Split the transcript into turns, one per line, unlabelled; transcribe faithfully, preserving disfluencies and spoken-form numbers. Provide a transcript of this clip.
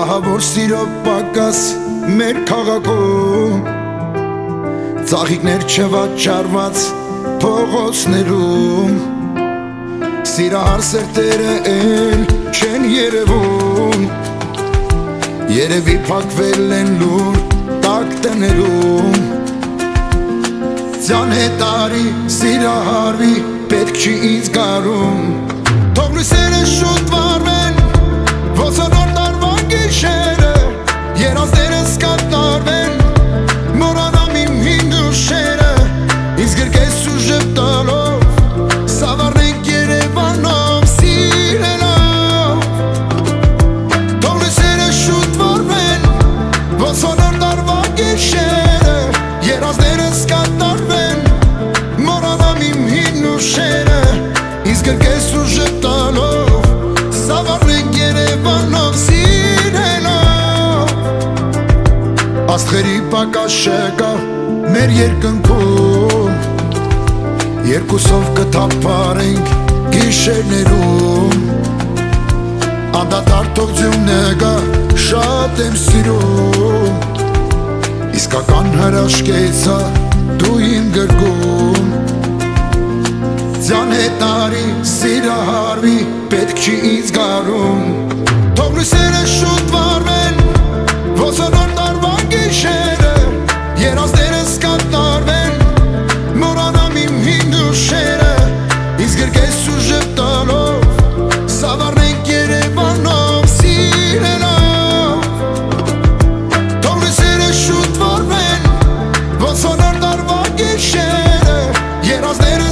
Ահա որ սիրո պակաս մեր քաղաքում, ծաղիկներ չվաճառված փողոցներում, սիրահար սերտերը էլ չեն երևում, երևի փակվել են լուր տաք տներում։ Ձյան հետարի սիրահարվի պետք չի ինձ գարում, թող լույսերը շուտ վառվեն ոսանոր տարվա գիշերը, երազներս կատարվեն մորանամ իմ հին ուշերը, ինձ գրկես ու ժպտալով սավառնենք Երևանով սիրելով, թող լույսերը շուտ վառվեն ոսանոր տարվա գիշերը, երազներս կատարվեն մորանամ իմ հին ուշերը, ինձ գրկես ու ժպտալով սավառնենք Երևանով սիրելով։ Աստղերի պակաս չկա մեր երկնքում, երկուսով կթափարենք գիշերներում, անդադար թող ձյունը գա շատ եմ սիրում, իսկական հրաշքեցա դու իմ գրկում։ Ձյան հետարի սիրահարվի պետք չի ինձ գարում, թող լույսերը շուտ վառվեն ոսանոր տարվա գիշերը, երազներս կատարվեն մորանամ իմ հին ուշերը, ինձ գրկես ու ժպտալով սավառնենք Երևանով սիրելով, թող լույսերը շուտ վառվեն ոսանոր տարվա գիշերը, երազներս